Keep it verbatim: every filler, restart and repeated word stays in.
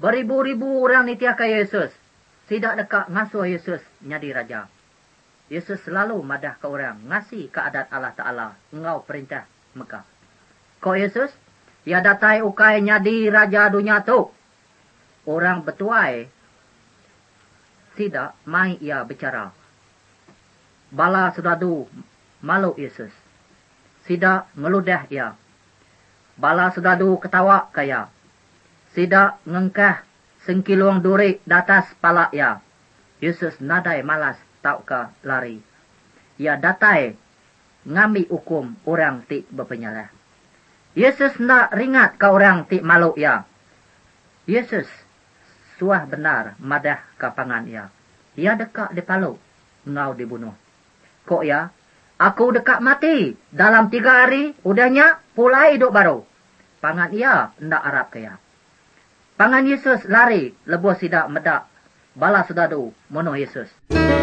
Beribu-ribu orang ni tiaka Yesus. Tidak dekat ngasuh Yesus nyadi raja. Yesus selalu madah ke orang. Ngasih ke adat Allah Ta'ala. Engau perintah Mekah. Kau Yesus, ia datai ukai nyadi raja dunia tu. Orang betuai. Tidak mai ia bicara. Bala sudadu malu Yesus. Tidak ngeludah ia. Bala sudadu ketawa kaya. Tidak ngengkah sengkiluang duri datas pala ia. Yesus nadai malas tau ke lari. Ia datai ngami hukum orang ti berpenyalah. Yesus nak ringat ke orang ti malu ia. Yesus suah benar madah ke pangan ia. Ia dekat dipalu, ngau dibunuh. Kok ya? Aku dekat mati. Dalam tiga hari, udahnya pulai hidup baru. Pangan ia ndak harap kaya. Pangan Yesus lari, lebuh sidak medak. Bala sedadu, mono Yesus.